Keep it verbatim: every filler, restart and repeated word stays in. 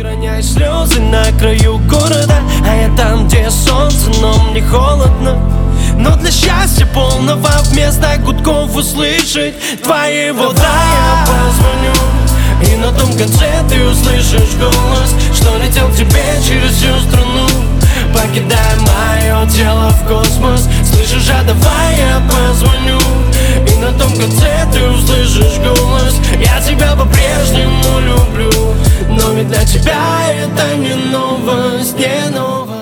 Ты роняешь слезы на краю города, а я там, где солнце, но мне холодно. Но для счастья полного вместо гудков услышать твоего да. Я позвоню, и на том конце ты услышишь голос, что летел к тебе через всю страну, покидая мое тело в космос. Слышишь, а давай я позвоню, и на том конце ты услышишь голос. Я тебя по-прежнему люблю, но ведь для тебя это не новость, не новость.